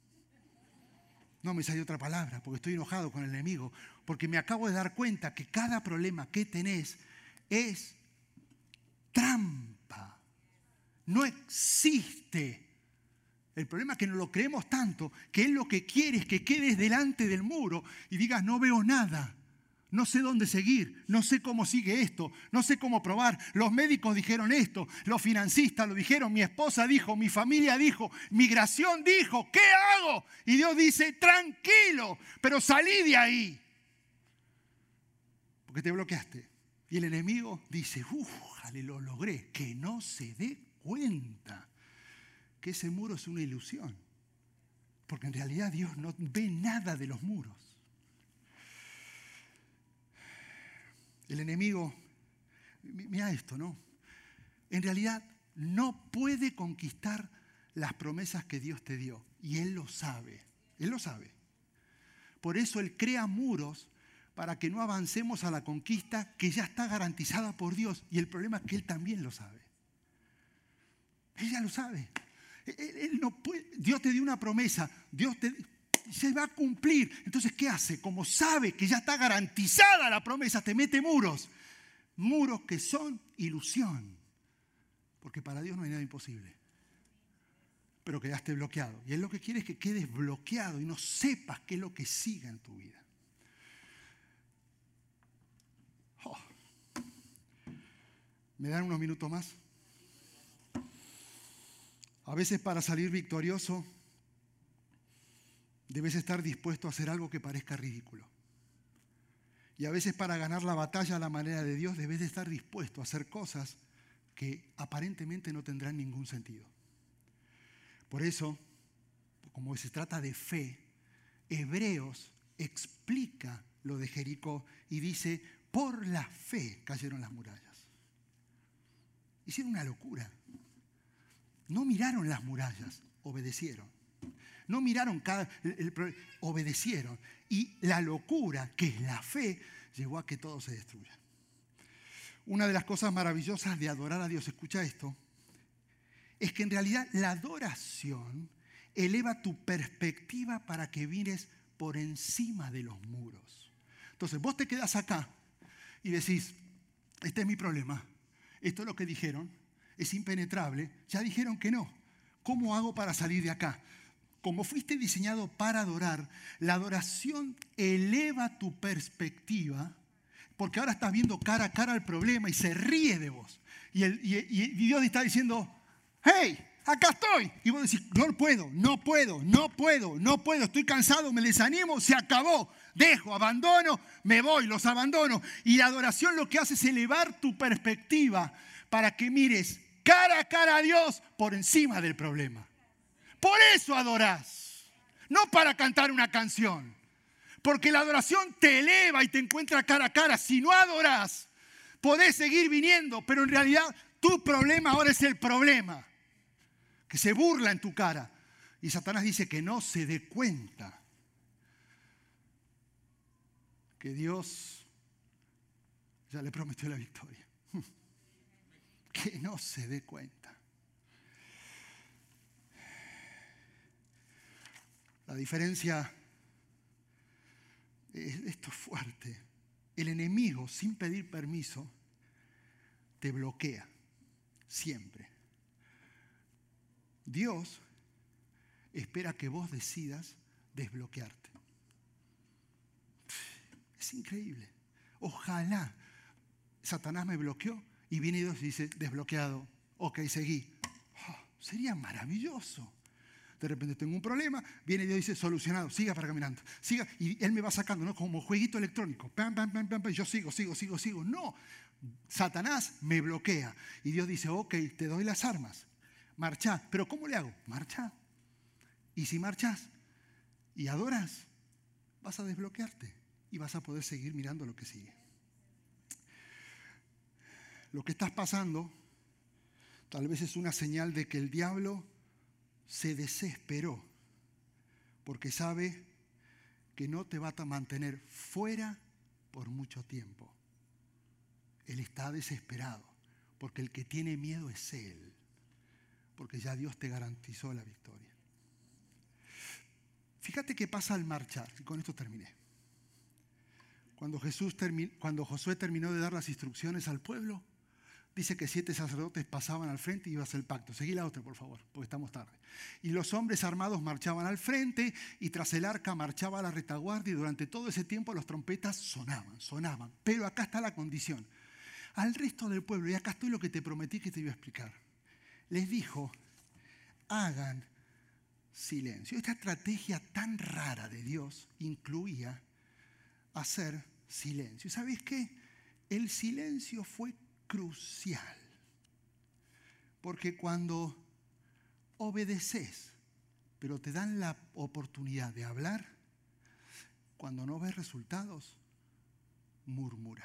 No me salió otra palabra, porque estoy enojado con el enemigo, porque me acabo de dar cuenta que cada problema que tenés es trampa. No existe. El problema es que no lo creemos tanto, que Él lo que quiere es que quedes delante del muro y digas, no veo nada. No sé dónde seguir, no sé cómo sigue esto, no sé cómo probar. Los médicos dijeron esto, los financistas lo dijeron, mi esposa dijo, mi familia dijo, migración dijo, ¿qué hago? Y Dios dice, tranquilo, pero salí de ahí. Porque te bloqueaste. Y el enemigo dice, uff, jale, lo logré. Que no se dé cuenta que ese muro es una ilusión. Porque en realidad Dios no ve nada de los muros. El enemigo, mira esto, ¿no? En realidad no puede conquistar las promesas que Dios te dio. Y Él lo sabe, Él lo sabe. Por eso Él crea muros para que no avancemos a la conquista que ya está garantizada por Dios. Y el problema es que Él también lo sabe. Ella lo sabe. Él, él no puede, Dios te dio una promesa, Dios te, se va a cumplir. Entonces, ¿qué hace? Como sabe que ya está garantizada la promesa, te mete muros. Muros que son ilusión. Porque para Dios no hay nada imposible. Pero quedaste bloqueado. Y Él lo que quiere es que quedes bloqueado y no sepas qué es lo que sigue en tu vida. Oh. ¿Me dan unos minutos más? A veces para salir victorioso debes estar dispuesto a hacer algo que parezca ridículo. Y a veces para ganar la batalla a la manera de Dios debes de estar dispuesto a hacer cosas que aparentemente no tendrán ningún sentido. Por eso, como se trata de fe, Hebreos explica lo de Jericó y dice, por la fe cayeron las murallas. Hicieron una locura. No miraron las murallas, obedecieron. No miraron cada... El, el, obedecieron. Y la locura, que es la fe, llevó a que todo se destruya. Una de las cosas maravillosas de adorar a Dios, escucha esto, es que en realidad la adoración eleva tu perspectiva para que mires por encima de los muros. Entonces vos te quedás acá y decís, este es mi problema, esto es lo que dijeron, es impenetrable, ya dijeron que no. ¿Cómo hago para salir de acá? Como fuiste diseñado para adorar, la adoración eleva tu perspectiva porque ahora estás viendo cara a cara el problema y se ríe de vos. Y, el, y, y Dios está diciendo, hey, acá estoy. Y vos decís, no puedo, no puedo, no puedo, no puedo, estoy cansado, me desanimo, se acabó. Dejo, abandono, me voy, los abandono. Y la adoración lo que hace es elevar tu perspectiva para que mires cara a cara a Dios por encima del problema. Por eso adorás, no para cantar una canción. Porque la adoración te eleva y te encuentra cara a cara. Si no adorás, podés seguir viniendo, pero en realidad tu problema ahora es el problema. Que se burla en tu cara. Y Satanás dice que no se dé cuenta que Dios ya le prometió la victoria. Que no se dé cuenta. La diferencia, esto es fuerte. El enemigo, sin pedir permiso, te bloquea. Siempre. Dios espera que vos decidas desbloquearte. Es increíble. Ojalá Satanás me bloqueó y viene Dios y dice, desbloqueado. Ok, seguí. Oh, sería maravilloso. De repente tengo un problema, viene Dios y dice, solucionado, siga para caminando. Siga, y Él me va sacando, ¿no? Como jueguito electrónico. Pam, pam, pam, pam, pam, yo sigo, sigo, sigo, sigo. No, Satanás me bloquea. Y Dios dice, ok, te doy las armas. Marchá. ¿Pero cómo le hago? Marchá. Y si marchás y adoras, vas a desbloquearte y vas a poder seguir mirando lo que sigue. Lo que estás pasando tal vez es una señal de que el diablo se desesperó porque sabe que no te va a mantener fuera por mucho tiempo. Él está desesperado porque el que tiene miedo es Él, porque ya Dios te garantizó la victoria. Fíjate qué pasa al marchar, y con esto terminé. Cuando, Jesús termi- cuando Josué terminó de dar las instrucciones al pueblo, dice que siete sacerdotes pasaban al frente y iba a hacer el pacto. Seguí la otra, por favor, porque estamos tarde. Y los hombres armados marchaban al frente y tras el arca marchaba la retaguardia y durante todo ese tiempo las trompetas sonaban, sonaban. Pero acá está la condición. Al resto del pueblo, y acá estoy lo que te prometí que te iba a explicar, les dijo, hagan silencio. Esta estrategia tan rara de Dios incluía hacer silencio. ¿Sabes qué? El silencio fue crucial. Porque cuando obedeces, pero te dan la oportunidad de hablar, cuando no ves resultados, murmuras.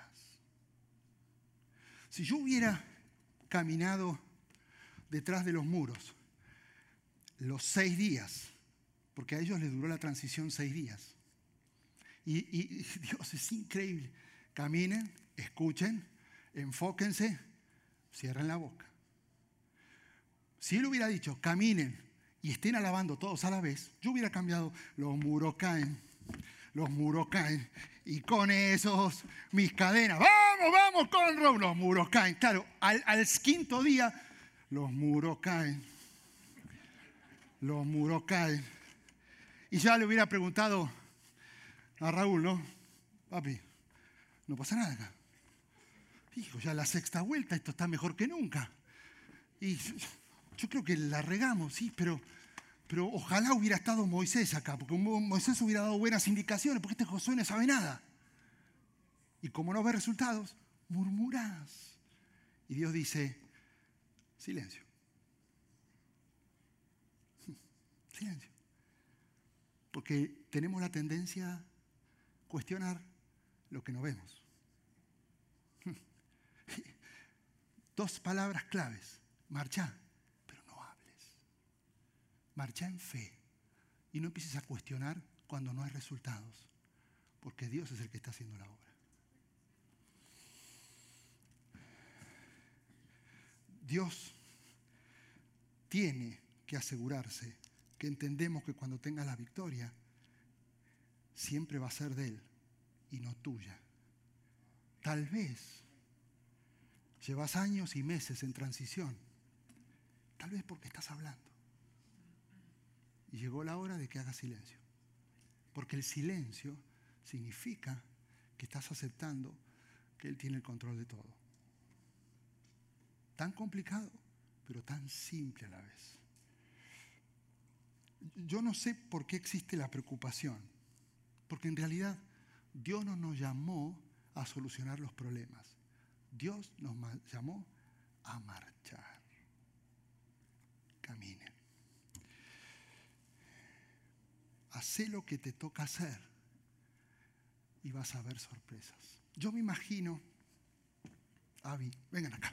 Si yo hubiera caminado detrás de los muros los seis días, porque a ellos les duró la transición seis días, Y, y, y Dios es increíble. Caminen, escuchen, enfóquense, cierren la boca. Si Él hubiera dicho, caminen y estén alabando todos a la vez, yo hubiera cambiado, los muros caen, los muros caen, y con esos, mis cadenas, vamos, vamos, con los muros caen. Claro, al, al quinto día, los muros caen, los muros caen. Y ya le hubiera preguntado a Raúl, ¿no? Papi, no pasa nada acá. Hijo, ya la sexta vuelta, esto está mejor que nunca. Y yo creo que la regamos, sí, pero, pero ojalá hubiera estado Moisés acá, porque Moisés hubiera dado buenas indicaciones, porque este Josué no sabe nada. Y como no ve resultados, murmurás. Y Dios dice, silencio. Silencio. Porque tenemos la tendencia a cuestionar lo que no vemos. Dos palabras claves. Marcha, pero no hables. Marcha en fe. Y no empieces a cuestionar cuando no hay resultados. Porque Dios es el que está haciendo la obra. Dios tiene que asegurarse que entendemos que cuando tenga la victoria, siempre va a ser de Él y no tuya. Tal vez llevas años y meses en transición, tal vez porque estás hablando. Y llegó la hora de que hagas silencio. Porque el silencio significa que estás aceptando que Él tiene el control de todo. Tan complicado, pero tan simple a la vez. Yo no sé por qué existe la preocupación, porque en realidad Dios no nos llamó a solucionar los problemas. Dios nos llamó a marchar. Caminen. Hacé lo que te toca hacer y vas a ver sorpresas. Yo me imagino, Abby, vengan acá.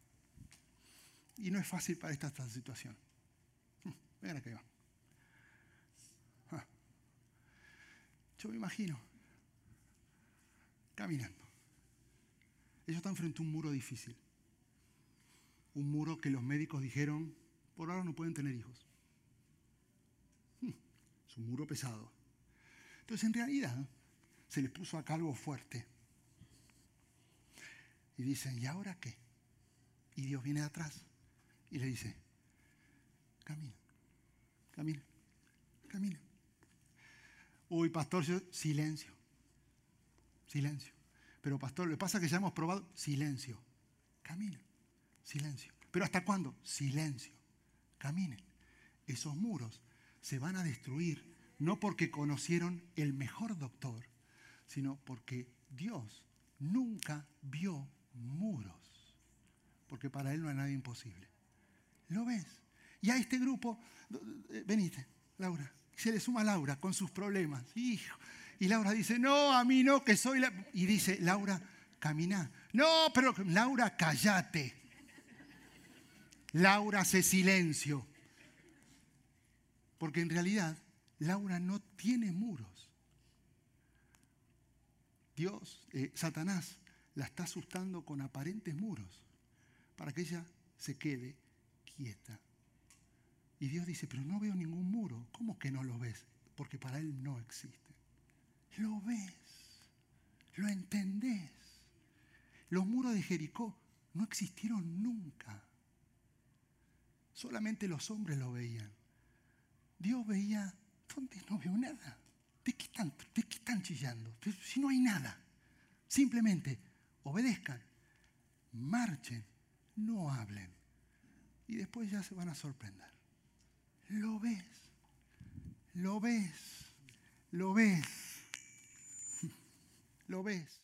Y no es fácil para esta, esta situación. Vengan acá, Iván. Yo me imagino caminando. Ellos están frente a un muro difícil. Un muro que los médicos dijeron, por ahora no pueden tener hijos. Es un muro pesado. Entonces, en realidad, se les puso acá algo fuerte. Y dicen, ¿y ahora qué? Y Dios viene de atrás y le dice, camina, camina, camina. Uy, pastor, yo, silencio, silencio. Pero pastor, ¿le pasa que ya hemos probado? Silencio, camina, silencio. ¿Pero hasta cuándo? Silencio, caminen. Esos muros se van a destruir, no porque conocieron el mejor doctor, sino porque Dios nunca vio muros. Porque para Él no hay nada imposible. ¿Lo ves? Y a este grupo, venite, Laura. Se le suma Laura con sus problemas. Hijo. Y Laura dice, no, a mí no, que soy la... Y dice, Laura, camina. No, pero Laura, cállate. Laura hace silencio. Porque en realidad, Laura no tiene muros. Dios, eh, Satanás, la está asustando con aparentes muros para que ella se quede quieta. Y Dios dice, pero no veo ningún muro. ¿Cómo que no lo ves? Porque para Él no existe. Lo ves, lo entendés. Los muros de Jericó no existieron nunca. Solamente los hombres lo veían. Dios veía, ¿dónde no veo nada? ¿De qué están, de qué están chillando? Si no hay nada. Simplemente obedezcan, marchen, no hablen. Y después ya se van a sorprender. Lo ves, lo ves, lo ves, lo ves.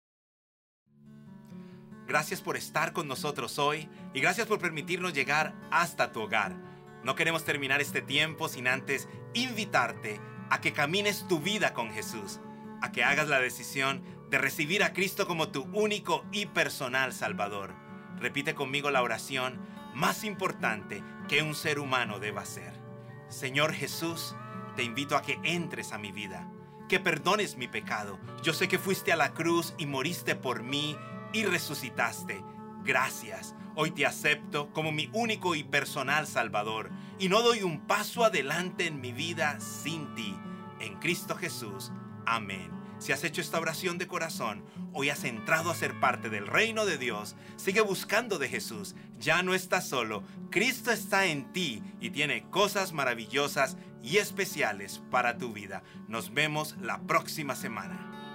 Gracias por estar con nosotros hoy y gracias por permitirnos llegar hasta tu hogar. No queremos terminar este tiempo sin antes invitarte a que camines tu vida con Jesús, a que hagas la decisión de recibir a Cristo como tu único y personal Salvador. Repite conmigo la oración más importante que un ser humano deba hacer. Señor Jesús, te invito a que entres a mi vida.
que perdones mi pecado. Yo sé que fuiste a la cruz y moriste por mí y resucitaste. Gracias. Hoy te acepto como mi único y personal Salvador y no doy un paso adelante en mi vida sin ti. En Cristo Jesús. Amén. Si has hecho esta oración de corazón, hoy has entrado a ser parte del reino de Dios. Sigue buscando de Jesús. Ya no estás solo. Cristo está en ti y tiene cosas maravillosas y especiales para tu vida. Nos vemos la próxima semana.